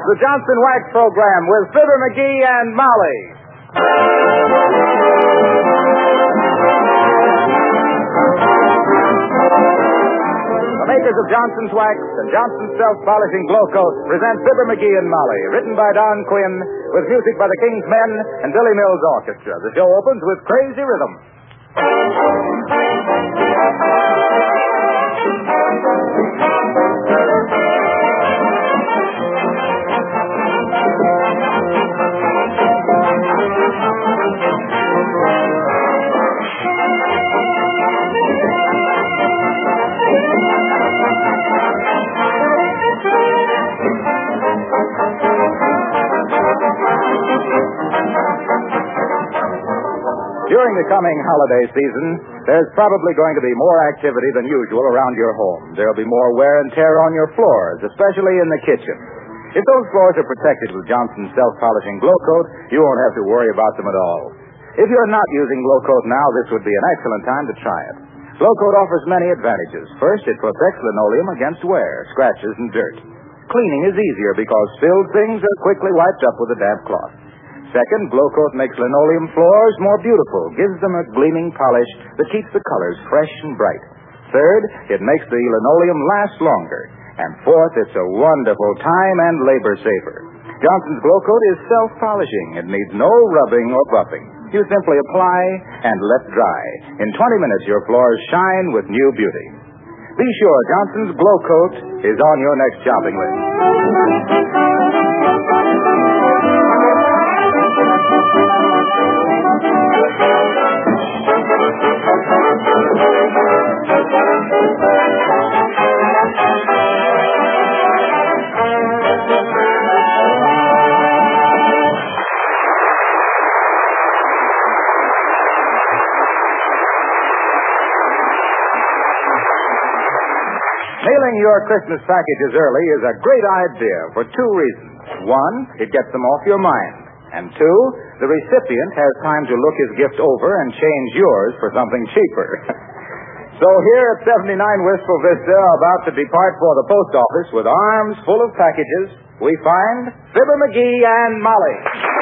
the Johnson Wax Program with Fibber McGee and Molly. The makers of Johnson's Wax and Johnson's Self-Polishing Glow Coat present Fibber McGee and Molly, written by Don Quinn, with music by the King's Men and Billy Mills Orchestra. The show opens with Crazy Rhythm. During the coming holiday season, there's probably going to be more activity than usual around your home. There'll be more wear and tear on your floors, especially in the kitchen. If those floors are protected with Johnson's Self-Polishing Glow Coat, you won't have to worry about them at all. If you're not using Glow Coat now, this would be an excellent time to try it. Glow Coat offers many advantages. First, it protects linoleum against wear, scratches, and dirt. Cleaning is easier because spilled things are quickly wiped up with a damp cloth. Second, Glow Coat makes linoleum floors more beautiful, gives them a gleaming polish that keeps the colors fresh and bright. Third, it makes the linoleum last longer. And fourth, it's a wonderful time and labor saver. Johnson's Glow Coat is self-polishing. It needs no rubbing or buffing. You simply apply and let dry. In 20 minutes, your floors shine with new beauty. Be sure Johnson's Glow Coat is on your next shopping list. Mailing your Christmas packages early is a great idea for two reasons. One, it gets them off your mind. And two, the recipient has time to look his gift over and change yours for something cheaper. So here at 79 Wistful Vista, about to depart for the post office with arms full of packages, we find Fibber McGee and Molly.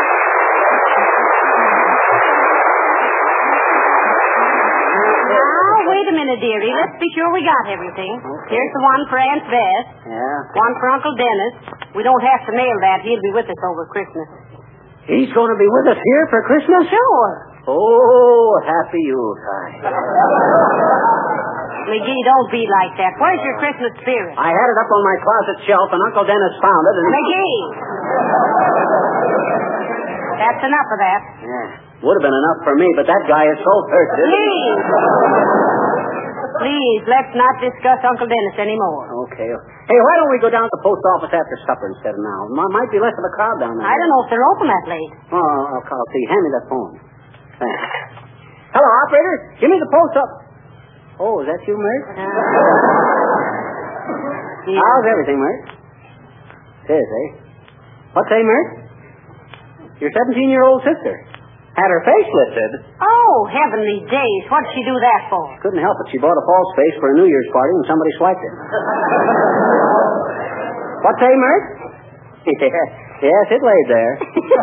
Wait a minute, dearie. Let's be sure we got everything. Okay. Here's the one for Aunt Bess. Yeah. One for Uncle Dennis. We don't have to mail that. He'll be with us over Christmas. He's going to be with us here for Christmas? Sure. Oh, happy Yuletide. McGee, don't be like that. Where's your Christmas spirit? I had it up on my closet shelf, and Uncle Dennis found it, and... McGee! That's enough of that. Yeah. Would have been enough for me, but that guy is so thirsty. Please, let's not discuss Uncle Dennis anymore. Okay. Hey, why don't we go down to the post office after supper instead of now? Might be less of a crowd down there. I don't know if they're open that late. Oh, I'll see. Hand me that phone. Thanks. Hello, operator. Give me the post up. Oh, is that you, Mert? Yeah. How's everything, Mert? It is, eh? What's say, Mert? Your 17-year-old sister. Had her face lifted. Oh, heavenly days. What'd she do that for? Couldn't help it. She bought a false face for a New Year's party and somebody swiped it. What say, Mert? Yes, it laid there.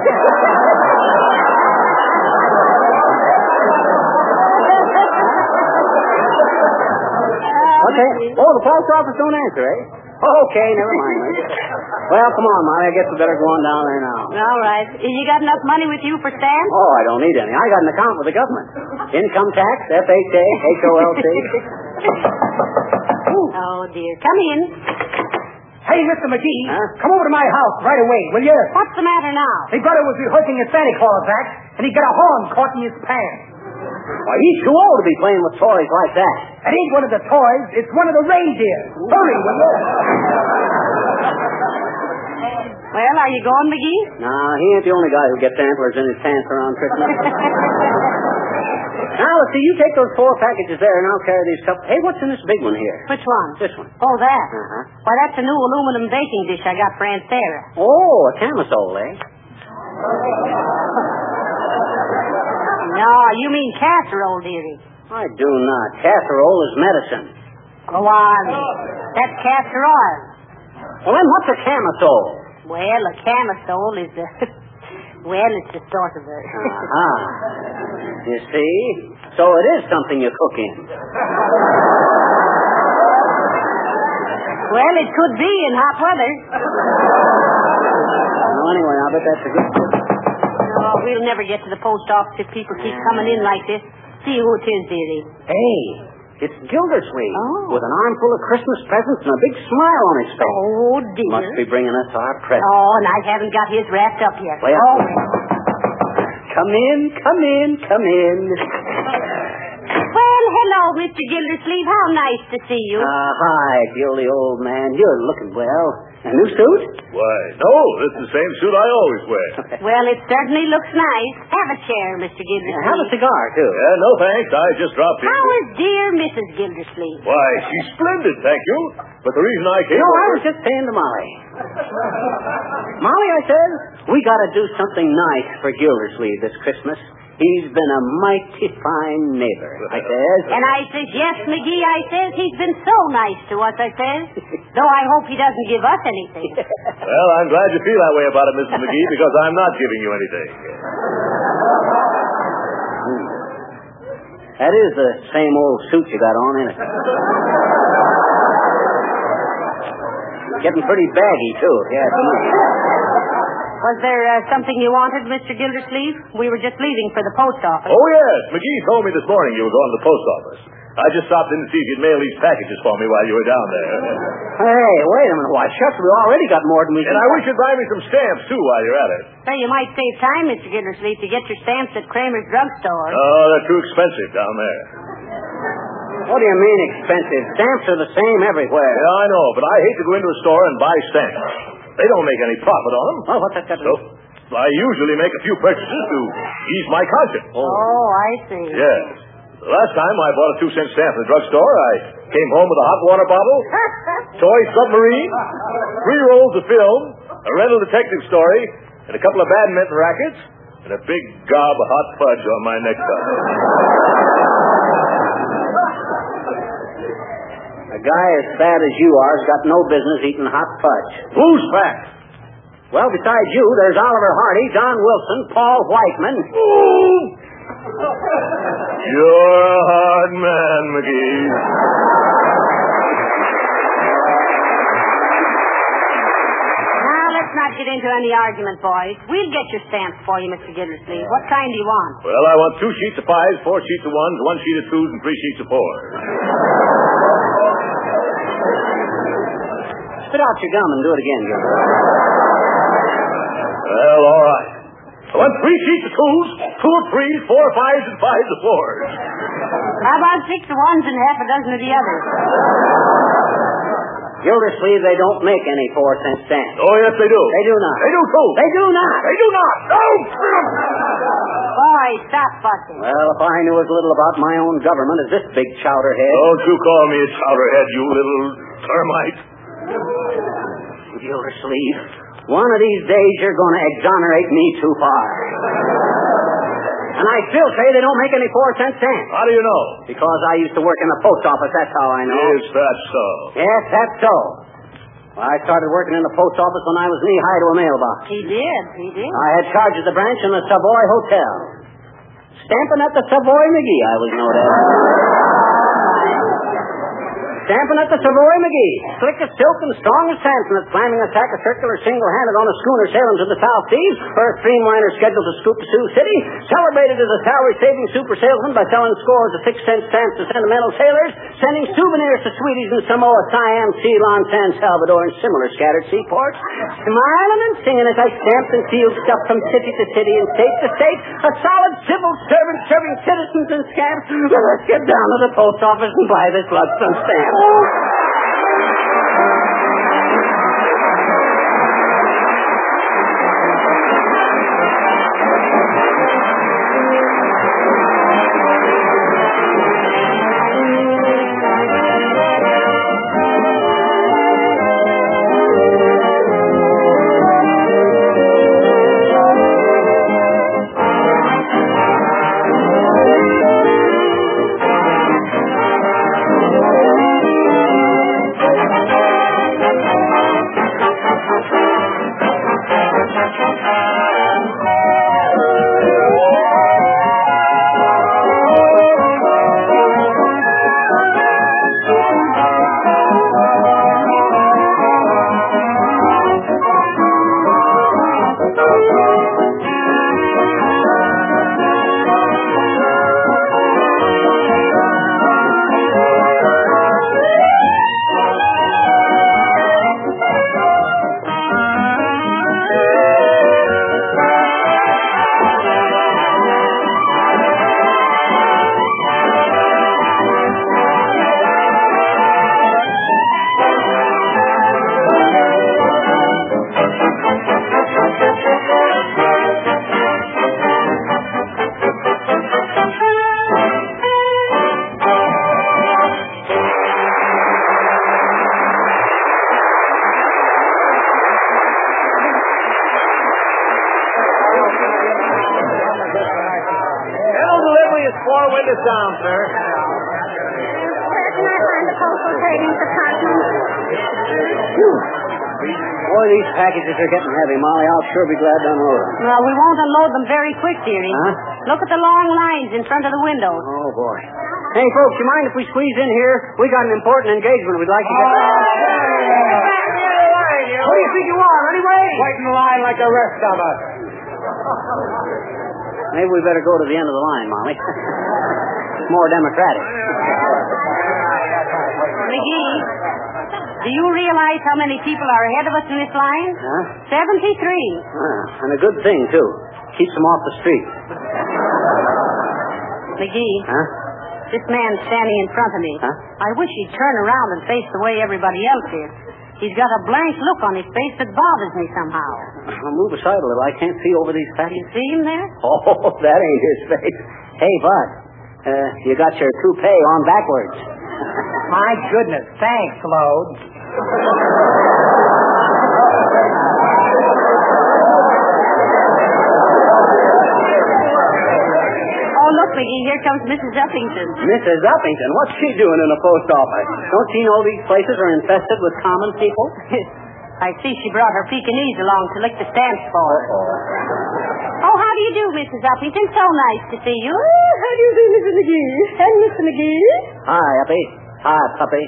What say? Oh, the post office don't answer, eh? Okay, never mind, Mert. Well, come on, Molly. I guess we better go on down there now. All right. You got enough money with you for stamps? Oh, I don't need any. I got an account with the government. Income tax, FHA, HOLC. Oh, dear. Come in. Hey, Mr. McGee, Huh? come over to my house right away, will you? What's the matter now? My brother was rehearsing his Santa Claus act, and he got a horn caught in his pants. Why, he's too old to be playing with toys like that. It ain't one of the toys, it's one of the reindeer. Hurry, will you? Well, are you going, McGee? Nah, he ain't the only guy who gets antlers in his pants around Christmas. Now, let's see, you take those 4 packages there, and I'll carry these couple. Hey, what's in this big one here? Which one? This one. Oh, that. Uh-huh. Why, that's a new aluminum baking dish I got for Aunt Sarah. Oh, a camisole, eh? No, you mean casserole, dearie. I do not. Casserole is medicine. Go on. That's castor oil. Well, then what's a camisole? Well, a camisole is well, it's a sort of a... You see? So it is something you cook in. Well, it could be in hot weather. Well, anyway, I'll bet that's a good tip. Oh, we'll never get to the post office if people keep coming in like this. See who it is, dearie. Hey, it's Gildersleeve. Oh. With an armful of Christmas presents and a big smile on his face. Oh, dear. Must be bringing us our presents. Oh, and I haven't got his wrapped up yet. Well, Oh. Come in, come in, come in. Well, hello, Mr. Gildersleeve. How nice to see you. Hi, Gildy, old man. You're looking well. A new suit? Why, no, it's the same suit I always wear. Well, it certainly looks nice. Have a chair, Mr. Gildersleeve. Have a cigar, too. Yeah, no thanks. I just dropped in. How is dear Mrs. Gildersleeve? Why, she's splendid, thank you. But the reason I came No, I over... was just saying to Molly. Molly, I said, we got to do something nice for Gildersleeve this Christmas. He's been a mighty fine neighbor, I says. And I says, yes, McGee, I says, he's been so nice to us, I says. Though I hope he doesn't give us anything. Well, I'm glad you feel that way about it, Mrs. McGee, because I'm not giving you anything. That is the same old suit you got on, isn't it? Getting pretty baggy, too. Yeah. Was there something you wanted, Mr. Gildersleeve? We were just leaving for the post office. Oh, yes. McGee told me this morning you were going to the post office. I just stopped in to see if you'd mail these packages for me while you were down there. Hey, wait a minute. Why, shucks, we already got more than we... And I wish you'd buy me some stamps, too, while you're at it. So you might save time, Mr. Gildersleeve, to get your stamps at Kramer's drugstore. Oh, they're too expensive down there. What do you mean expensive? Stamps are the same everywhere. Yeah, I know, but I hate to go into a store and buy stamps. They don't make any profit on them. Well, what's that got to do? So I usually make a few purchases to ease my conscience. Oh, I see. Yes. The last time I bought a 2-cent stamp in the drugstore, I came home with a hot water bottle, toy submarine, 3 rolls of film, a rental detective story, and a couple of badminton rackets, and a big gob of hot fudge on my necktie. A guy as bad as you are has got no business eating hot fudge. Who's fat? Well, besides you, there's Oliver Hardy, John Wilson, Paul Whiteman. Ooh! You're a hard man, McGee. Now, let's not get into any argument, boys. We'll get your stamps for you, Mr. Gildersleeve. What kind do you want? Well, I want 2 sheets of 5s, 4 sheets of 1s, 1 sheet of 2s, and 3 sheets of 4s. Spit out your gum and do it again, Gilbert. Well, all right. I want 3 sheets of 2s, 2 of 3s, 4 of 5s, and 5s of 4s. How about 6 of ones and half a dozen of the others? Gildersleeve, they don't make any 4-cent stamps. Oh, yes, they do. They do not. They do, too. They do not. They do not. No! Boy, stop fussing. Well, if I knew as little about my own government as this big chowderhead. Don't you call me a chowderhead, you little termite. Gildersleeve, one of these days you're going to exonerate me too far. And I still say they don't make any 4-cent stamps. How do you know? Because I used to work in the post office, that's how I know. Is that so? Yes, that's so. Well, I started working in the post office when I was knee-high to a mailbox. He did. I had charge of the branch in the Savoy Hotel. Stamping at the Savoy McGee, I was known as. Stamping at the Savoy McGee. Slick as silk and strong as Samson at slamming a sack of circular single-handed on a schooner sailing to the South Seas for a streamliner scheduled to scoop to Sioux City. Celebrated as a salary-saving super salesman by selling scores of 6-cent stamps to sentimental sailors, sending souvenirs to sweeties in Samoa, Siam, Ceylon, San Salvador, and similar scattered seaports. Smiling and singing as I stamped and sealed stuff from city to city and state to state. A solid civil servant serving citizens and scamps. Well, let's get down to the post office and buy this lug some stamps. this down, sir. Where can I find the postal trading department? Boy, these packages are getting heavy, Molly. I'll sure be glad to unload them. Well, we won't unload them very quick, dearie. Huh? Look at the long lines in front of the windows. Oh, boy. Hey, folks, you mind if we squeeze in here? We got an important engagement we'd like to get... What do you think you are, anyway? Wait in line like the rest of us. Maybe we better go to the end of the line, Molly. It's more democratic. McGee, do you realize how many people are ahead of us in this line? Huh? 73. And a good thing, too. Keeps them off the street. McGee, Huh? this man standing in front of me. Huh? I wish he'd turn around and face the way everybody else is. He's got a blank look on his face that bothers me somehow. I'll move aside a little. I can't see over these You packages. see him there? Oh, that ain't his face. Hey, Bud, you got your toupee on backwards. My goodness. Thanks, Lode. Oh, look, McGee, here comes Mrs. Uppington. Mrs. Uppington? What's she doing in the post office? Don't she know these places are infested with common people? I see she brought her Pekingese along to lick the stamps for her. Oh, how do you do, Mrs. Uppington? So nice to see you. Oh, how do you do, Mrs. McGee? And Mr. McGee? Hi, Uppy. Hi, puppy.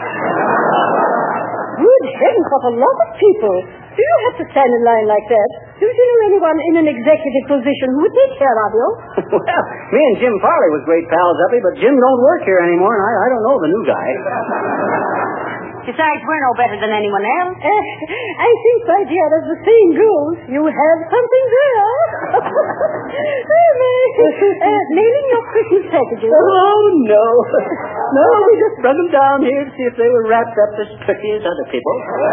Good heavens, what a lot of people. Do you have to stand in line like that? Do you know anyone in an executive position who would take care of you? Well, me and Jim Farley was great pals, Uppy, but Jim don't work here anymore, and I don't know the new guy. Besides, we're no better than anyone else. I think, my dear, as the saying goes, you have something there. Mailing your Christmas packages. Oh, no. No, we just brought them down here to see if they were wrapped up as tricky as other people.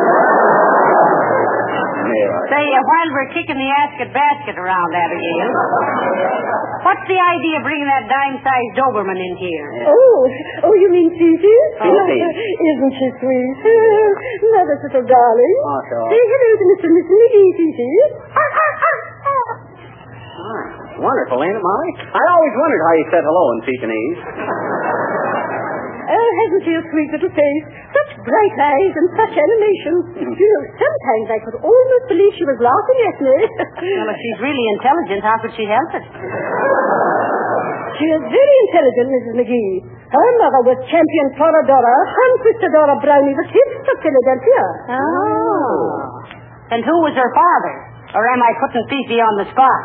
Say, while we're kicking the basket around, Abigail, what's the idea of bringing that dime-sized Doberman in here? Oh, you mean Fifi? Fifi. Isn't she sweet? Mother's little darling. Oh, sure. Say hello to Mr. and Mrs. McGee, Fifi. Wonderful, ain't it, Molly? I always wondered how you said hello in Pekingese. Hasn't she a sweet little face? Such bright eyes and such animation. You know, sometimes I could almost believe she was laughing at me. Well, if she's really intelligent, how could she help it? She is very intelligent, Mrs. McGee. Her mother was champion Florodora, and Sister Dora Brownie was hits of Philadelphia. Oh. And who was her father? Or am I putting Fifi on the spot?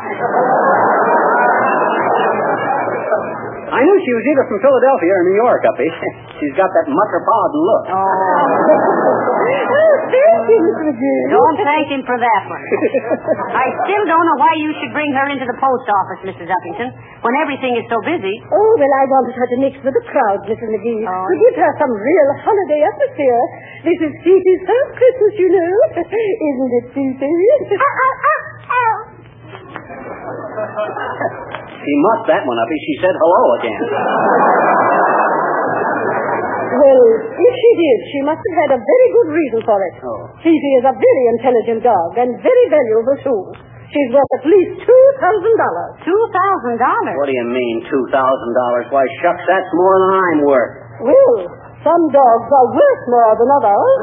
I knew she was either from Philadelphia or New York, Uppy. She's got that mucker-bod look. Oh. Thank you, Mrs. McGee. Don't thank him for that one. I still don't know why you should bring her into the post office, Mrs. Uppington, when everything is so busy. Oh, well, I wanted her to mix with the crowd, Mrs. McGee, to give her some real holiday atmosphere. This is Fifi's first Christmas, you know. Isn't it, Fifi? She mucked that one, Uppy. She said hello again. Well, if she did, she must have had a very good reason for it. Oh. Fifi is a very intelligent dog and very valuable, too. She's worth at least $2,000. $2,000? What do you mean, $2,000? Why, shucks, that's more than I'm worth. Well, some dogs are worth more than others.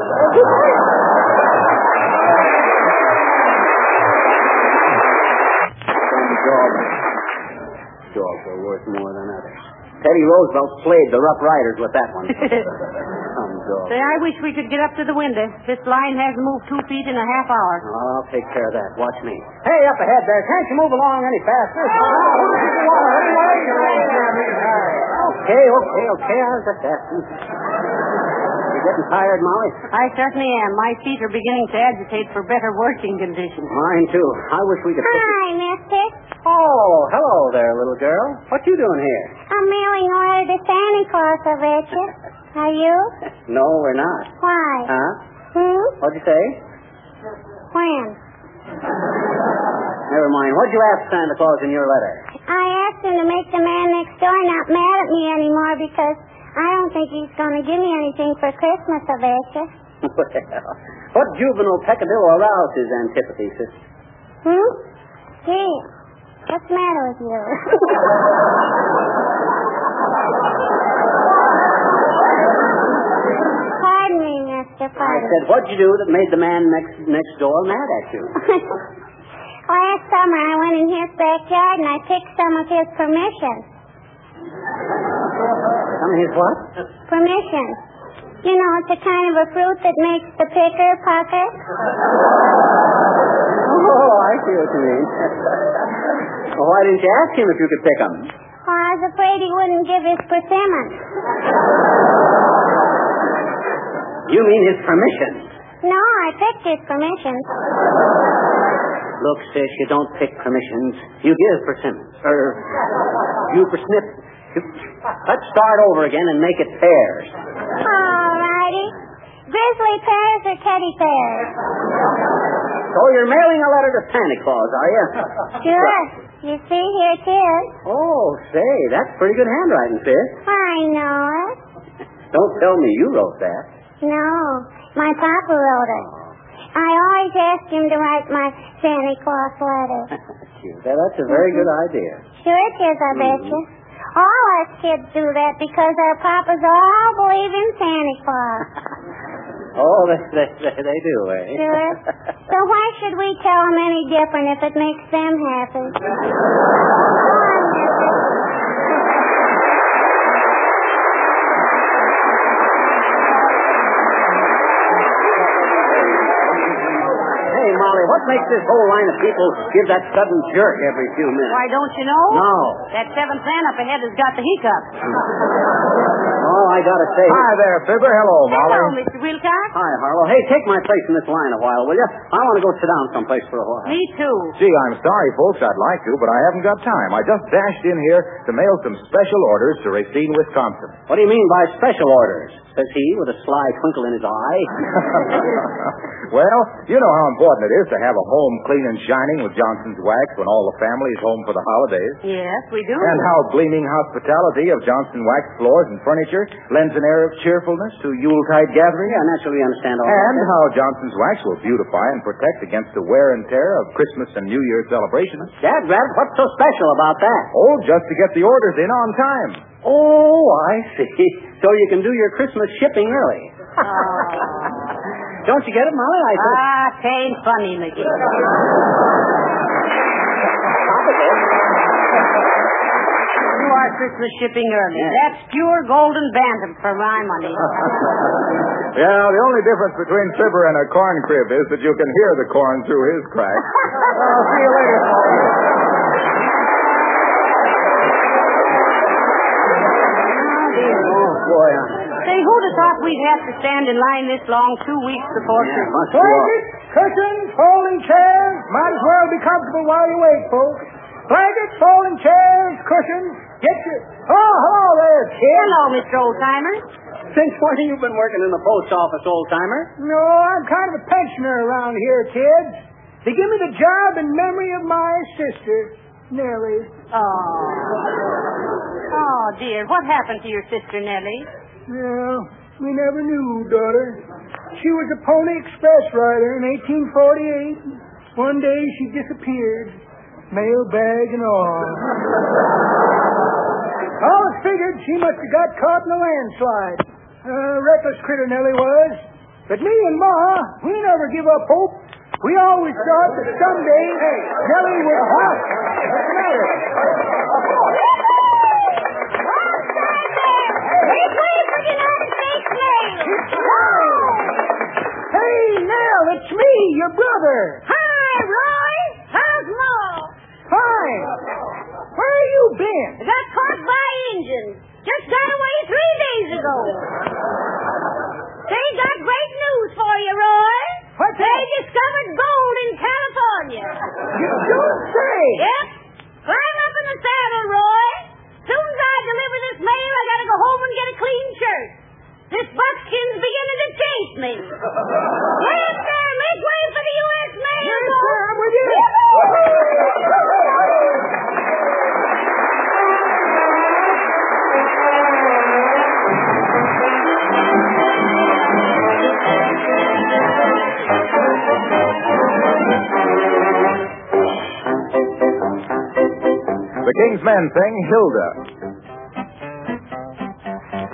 Dogs are worth more than others. Teddy Roosevelt slayed the Rough Riders with that one. Some dog. Say, I wish we could get up to the window. This line hasn't moved 2 feet in a half hour. I'll take care of that. Watch me. Hey, up ahead there. Can't you move along any faster? Okay. How's that? You getting tired, Molly? I certainly am. My feet are beginning to agitate for better working conditions. Mine, too. I wish we could... Hi, mister. Oh, hello there, little girl. What you doing here? I'm mailing order to Santa Claus, I bet you. Are you? No, we're not. Why? Huh? What'd you say? When? Never mind. What'd you ask Santa Claus in your letter? I asked him to make the man next door not mad at me anymore because I don't think he's going to give me anything for Christmas, I bet you. Well, what juvenile peccadillo aroused his antipathy, sister? Gee, what's the matter with you? Pardon me, Mr. I Potter. said, what'd you do that made the man next door mad at you? Last summer, I went in his backyard and I picked some of his permission. Some of his what? Permission. You know, it's a kind of a fruit that makes the picker pucker. Oh, I see what you mean. Well, why didn't you ask him if you could pick them? Well, I was afraid he wouldn't give his persimmon. You mean his permission? No, I picked his permission. Look, sis, you don't pick permissions. You give persimmons. You persnip. Let's start over again and make it pears. All righty. Grizzly pears or teddy pears? So you're mailing a letter to Santa Claus, are you? Sure. You see, here it is. Oh, say, that's pretty good handwriting, sis. I know it. Don't tell me you wrote that. No, my papa wrote it. I always asked him to write my Santa Claus letter. That's a very good idea. Sure it is, I bet you. All us kids do that because our papas all believe in Santa Claus. Oh, they do, eh? Sure. So why should we tell them any different if it makes them happy? Hey, Molly, what makes this whole line of people give that sudden jerk every few minutes? Why, don't you know? No. That seventh man up ahead has got the hiccups. Oh, I gotta say. Hi there, Fibber. Hello, Molly. Hello, Mr. Wilcox. Hi, Harlow. Hey, take my place in this line a while, will you? I want to go sit down someplace for a while. Me too. Gee, I'm sorry, folks. I'd like to, but I haven't got time. I just dashed in here to mail some special orders to Racine, Wisconsin. What do you mean by special orders? Says he with a sly twinkle in his eye. Well, you know how important it is to have a home clean and shining with Johnson's Wax when all the family is home for the holidays. Yes, we do. And how gleaming hospitality of Johnson Wax floors and furniture lends an air of cheerfulness to Yuletide gatherings. Yeah, naturally we understand all And that. how Johnson's Wax will beautify and protect against the wear and tear of Christmas and New Year's celebrations. Dad, Rabbit, what's so special about that? Oh, just to get the orders in on time. Oh, I see. So you can do your Christmas shipping early. Don't you get it, Molly? I said... Ain't funny, McGee. Stop it, Ed. You are Christmas shipping early. Yeah. That's pure golden bantam for my money. Yeah, the only difference between Fibber and a corn crib is that you can hear the corn through his crack. I'll see you later, Molly. Oh, boy. Say, who'd have thought we'd have to stand in line this long 2 weeks before Christmas? Must be all. Blankets, cushions, folding chairs. Might as well be comfortable while you wait, folks. Blankets, folding chairs, cushions. Get your... Oh, hello there, kid. Hello, Mr. Oldtimer. Since when have you been working in the post office, old-timer? No, I'm kind of a pensioner around here, kids. They give me the job in memory of my sister, Nellie. Oh, dear. What happened to your sister, Nellie? Well, we never knew, daughter. She was a Pony Express rider in 1848. One day she disappeared, mail bag and all. I always figured she must have got caught in a landslide. Reckless critter Nellie was. But me and Ma, we never give up hope. We always thought that someday Nellie would... What's the matter? Hey, Nell, it's me, your brother. Hi, Roy. How's Ma? Fine. Where have you been? I got caught by Indians. Just got away 3 days ago. They got great news for you, Roy. What's They that? discovered gold in California. You don't say. Yep. Climb up in the saddle, Roy. Soon as I deliver this mail, I gotta go home and get a clean shirt. This buckskin's beginning to chase me. Yes, sir. Make way for the U.S. mail. Yes, sir, I'm with you. The King's Men sing Hilda.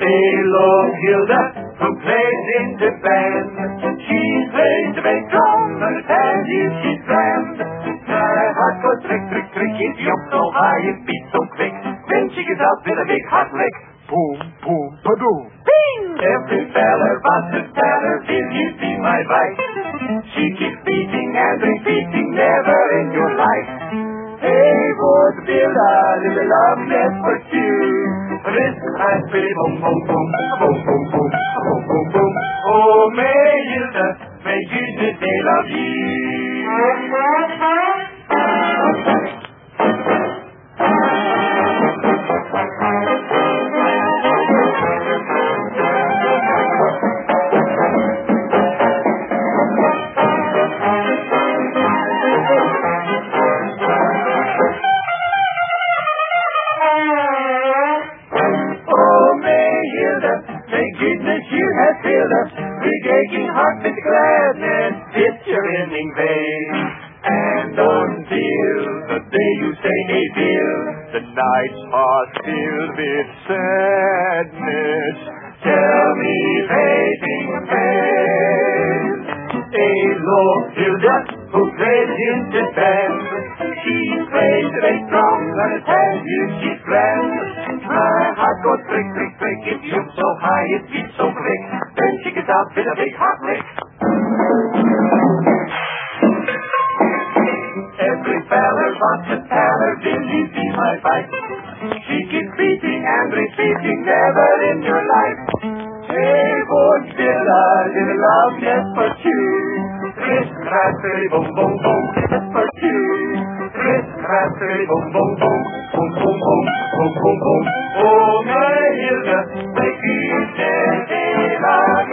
They love Hilda, who plays in the band. She plays the bass drum, and tell you she's grand. My heart goes trick, trick, trick, it jumps so high, it beats so quick. Then she gets out with a big hot lick. Boom, boom, ba-doom. Bing! Every feller wants to tell her, will you be my wife? She keeps beating and repeating, never in your life. Hey, would build a little love nest for two. Risk and pretty boom, boom, boom, boom, boom, boom, boom, boom, boom. Oh, may Hilda, may goodness they love you. Aching heart with gladness, picture ending vain. And until the day you say a dear, the nights are filled with sadness. Tell me, fading friend, a low Hilda who plays in the band. She plays the bass drum and I tell you she's grand. My heart goes prick, prick, prick, it jumps so high, it beats so quick. Then she gets out with a big hot lick. Every feller wants to tell her, will you be my wife? She keeps beating and repeating, never in your life. Hey, boy, still a little love just for you. Chris, crackly, boom, boom, boom, just for you. Chris, crackly, boom, boom, boom, boom, boom, boom, boom, boom, boom. Oh, my Hilda, make you say love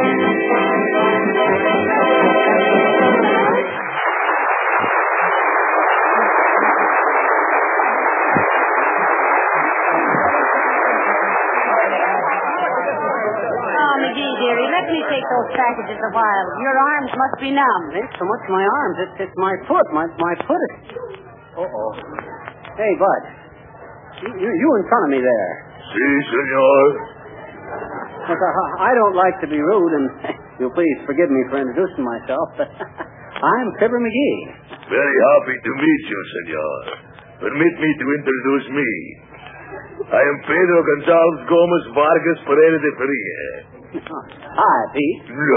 McGee, dearie, let me take those packages a while. Your arms must be numb. It ain't so much my arms. It's my foot. My foot is... Uh-oh. Hey, Bud. You in front of me there. Si, senor. Look, I don't like to be rude, and you'll please forgive me for introducing myself, but I'm Fibber McGee. Very happy to meet you, senor. Permit me to introduce me. I am Pedro Gonzalez Gomez Vargas Pereira de Feria. Hi, Pete.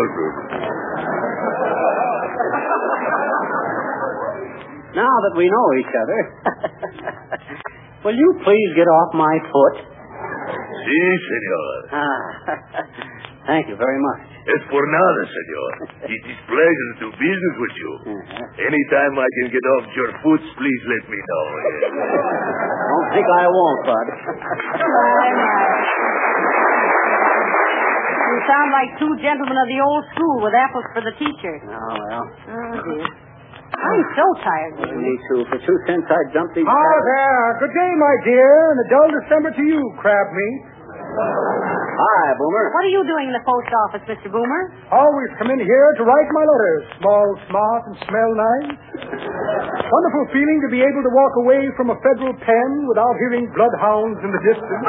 Now that we know each other, will you please get off my foot? Si, senor. Thank you very much. Es por nada, senor. It is pleasure to do business with you. Anytime I can get off your foot, please let me know. Don't think I won't, Bud. You sound like two gentlemen of the old school with apples for the teacher. Oh, well. Oh, dear. I'm so tired. Me too. For 2 cents, I'd dump these... there. Good day, my dear, and a dull December to you, crab meat. Hi, Boomer. What are you doing in the post office, Mr. Boomer? Always come in here to write my letters. Small, smart, and smell nice. Wonderful feeling to be able to walk away from a federal pen without hearing bloodhounds in the distance.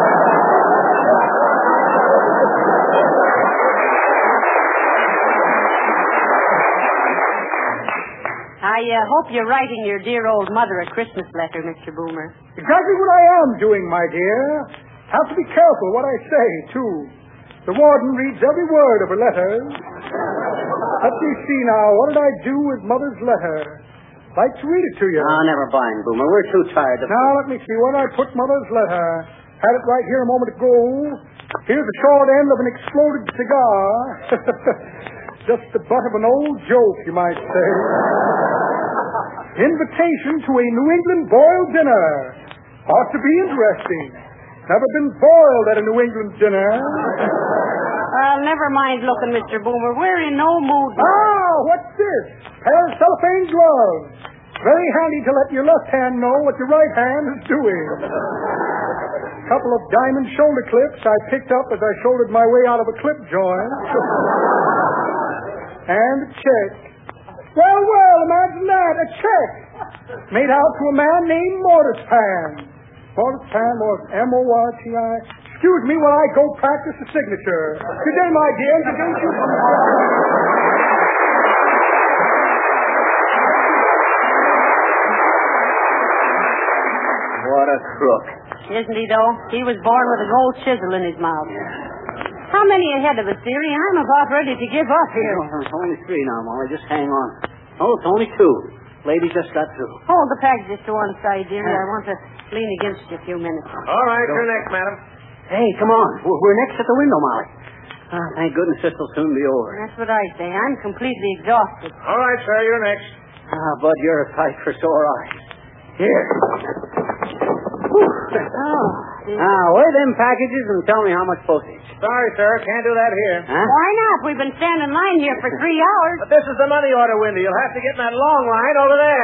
I hope you're writing your dear old mother a Christmas letter, Mr. Boomer. Exactly what I am doing, my dear. Have to be careful what I say, too. The warden reads every word of her letters. Let me see now. What did I do with Mother's letter? Like to read it to you. Oh, never mind, Boomer. We're too tired to... Now, let me see. Where did I put Mother's letter? Had it right here a moment ago. Here's the short end of an exploded cigar. Just the butt of an old joke, you might say. Invitation to a New England boiled dinner. Ought to be interesting. Never been boiled at a New England dinner. Never mind looking, Mr. Boomer. We're in no mood. Ah, what's this? Pair of cellophane gloves. Very handy to let your left hand know what your right hand is doing. Couple of diamond shoulder clips I picked up as I shouldered my way out of a clip joint. And a check. Well, imagine that. A check. Made out to a man named Mortis Pan. Mortis Pan was M-O-R-T-I. Excuse me while I go practice the signature. Good day, my dear. Introduce you. What a crook. Isn't he, though? He was born with a gold chisel in his mouth. How many ahead of us, dearie? I'm about ready to give up here. It's only 3 now, Molly. Just hang on. Oh, it's only 2. Lady just got through. Hold the packages to one side, dearie. I want to lean against you a few minutes. All right, you're next, madam. Hey, come on. We're next at the window, Molly. Thank goodness this will soon be over. That's what I say. I'm completely exhausted. All right, sir, you're next. Bud, you're a sight for sore eyes. Here. Oh. Now, weigh them packages and tell me how much postage. Sorry, sir, can't do that here. Huh? Why not? We've been standing in line here for 3 hours. But this is the money order window. You'll have to get in that long line over there.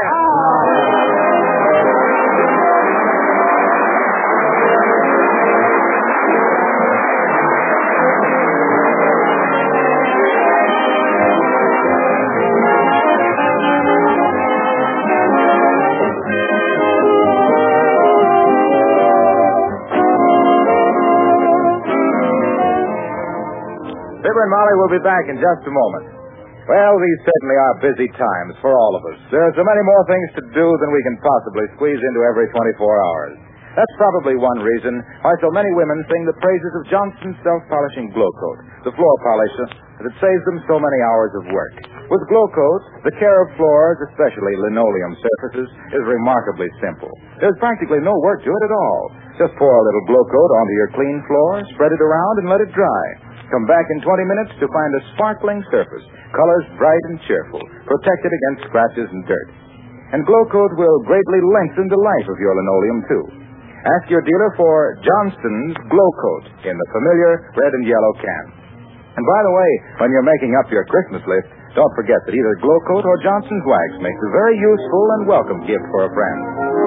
Fibber and Molly will be back in just a moment. Well, these certainly are busy times for all of us. There are so many more things to do than we can possibly squeeze into every 24 hours. That's probably one reason why so many women sing the praises of Johnson's self-polishing Glow Coat, the floor polisher that saves them so many hours of work. With Glow Coat, the care of floors, especially linoleum surfaces, is remarkably simple. There's practically no work to it at all. Just pour a little Glow Coat onto your clean floor, spread it around, and let it dry. Come back in 20 minutes to find a sparkling surface, colors bright and cheerful, protected against scratches and dirt. And Glow Coat will greatly lengthen the life of your linoleum, too. Ask your dealer for Johnston's Glow Coat in the familiar red and yellow can. And by the way, when you're making up your Christmas list, don't forget that either Glow Coat or Johnson's Wax makes a very useful and welcome gift for a friend.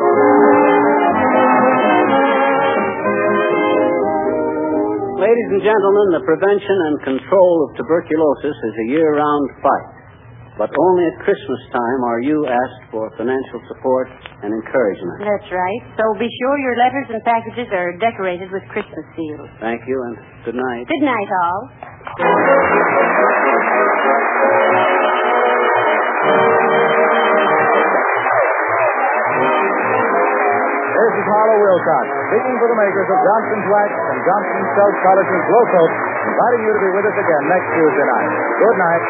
Ladies and gentlemen, the prevention and control of tuberculosis is a year-round fight. But only at Christmas time are you asked for financial support and encouragement. That's right. So be sure your letters and packages are decorated with Christmas seals. Thank you, and good night. Good night, all. This is Harlow Wilcox, speaking for the makers of Johnson's Wax and Johnson's Self-Polishing Glow Coat, inviting you to be with us again next Tuesday night. Good night.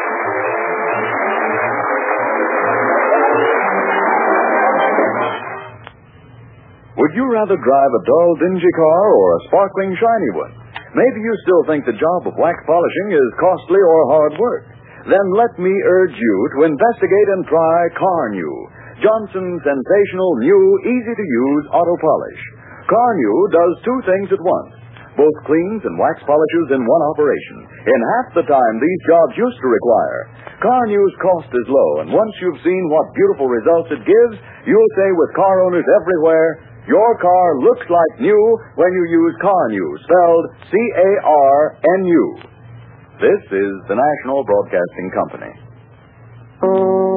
Would you rather drive a dull, dingy car or a sparkling, shiny one? Maybe you still think the job of wax polishing is costly or hard work. Then let me urge you to investigate and try Carnew, Johnson's sensational, new, easy-to-use auto polish. Carnew does 2 things at once. Both cleans and wax polishes in one operation. In half the time these jobs used to require. Carnew's cost is low, and once you've seen what beautiful results it gives, you'll say with car owners everywhere, your car looks like new when you use Carnew, spelled C-A-R-N-U. This is the National Broadcasting Company.